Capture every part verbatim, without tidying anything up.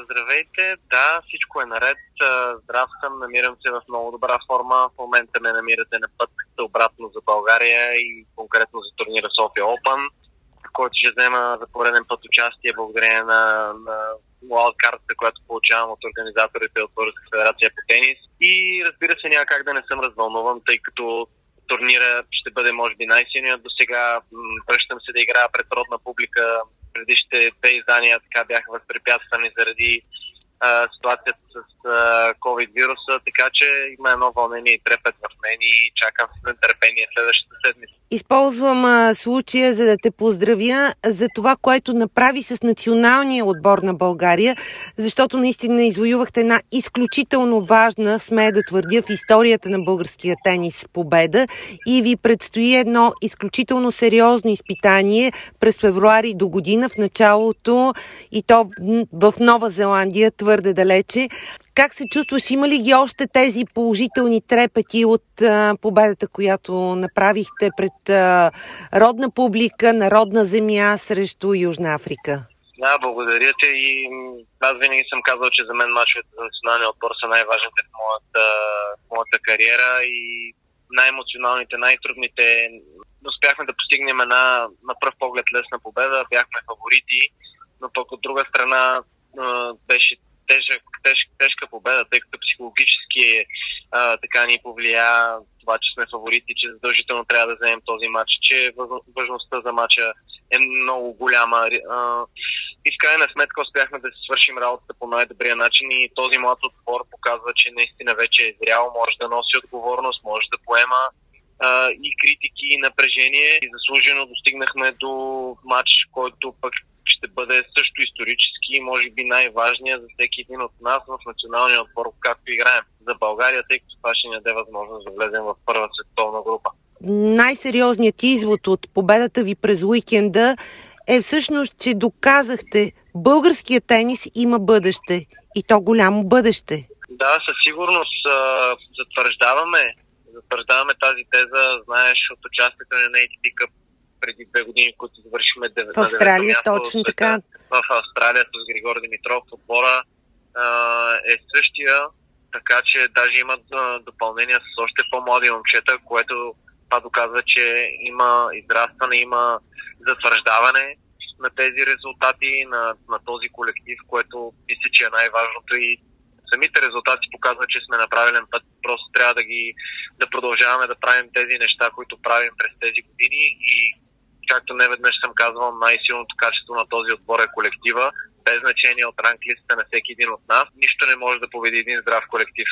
Здравейте, да, всичко е наред. Здрав съм, намирам се в много добра форма. В момента ме намирате на път обратно за България и конкретно за турнира София Open, в който ще взема за пореден път участие благодарение на, на уайлдкартата, която получавам от организаторите от Българска федерация по тенис. И разбира се, няма как да не съм развълнуван, тъй като турнира ще бъде може би най-силният до сега. Връщам се да играя пред родна публика. Предишните две издания така бяха възпрепятствани заради а, ситуацията с а, COVID-вируса, така че има едно вълнение и трепет в мен и чакам с нетърпение следващата седмица. Използвам а, случая, за да те поздравя за това, което направи с националния отбор на България, защото наистина извоювахте една изключително важна, смея да твърдя, в историята на българския тенис победа и ви предстои едно изключително сериозно изпитание през февруари до година в началото и то в Нова Зеландия, твърде далече. Как се чувстваш? Има ли ги още тези положителни трепети от а, победата, която направихте пред а, родна публика, народна земя срещу Южна Африка? Да, благодаря те и аз винаги съм казал, че за мен мачовете за националния отбор са най-важните в моята, в моята кариера и най-емоционалните, най-трудните. Успяхме да постигнем една на пръв поглед лесна победа, бяхме фаворити, но пък от друга страна а, беше Тежък, теж, тежка победа, тъй като психологически а, така ни повлия това, че сме фаворити, че задължително трябва да вземем този матч, че важността за матча е много голяма. А, и в крайна сметка успяхме да си свършим работата по най-добрия начин и този млад отбор показва, че наистина вече е зрял, може да носи отговорност, може да поема а, и критики, и напрежение. И заслужено достигнахме до матч, който пък ще бъде също исторически и може би най-важният за всеки един от нас в националния отбор, както играем за България, тъй като това ще ни даде възможност да влезем в първа световна група. Най-сериозният извод от победата ви през уикенда е всъщност, че доказахте, българският тенис има бъдеще и то голямо бъдеще. Да, със сигурност а, затвърждаваме, затвърждаваме тази теза, знаеш, от участието на ей ти пи Cup преди две години, които завършихме в Австралия, точно така. В Австралия с Григор Димитров. Отбора а, е същия, така че даже имат а, допълнения с още по-млади момчета, което това доказва, че има израстване, има затвърждаване на тези резултати, на, на този колектив, което мисля, че е най-важното и самите резултати показват, че сме на правилен път. Просто трябва да ги да продължаваме да правим тези неща, които правим през тези години и както неведнъж съм казвал, най-силното качество на този отбор е колектива. Без значение от ранглистата на всеки един от нас, нищо не може да победи един здрав колектив.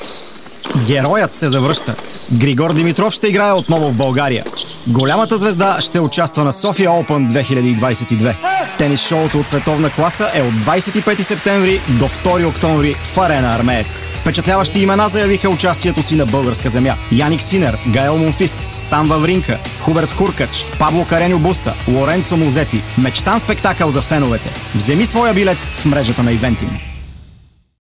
Героят се завръща. Григор Димитров ще играе отново в България. Голямата звезда ще участва на София Open две хиляди двадесет и две. Тенис шоуто от световна класа е от двадесет и пети септември до втори октомври в Арена Армеец. Впечатляващи имена заявиха участието си на българска земя. Яник Синер, Гаел Монфис, Стан Вавринка, Хуберт Хуркач, Пабло Кареньо Буста, Лоренцо Музети. Мечтан спектакъл за феновете. Вземи своя билет в мрежата на Eventim.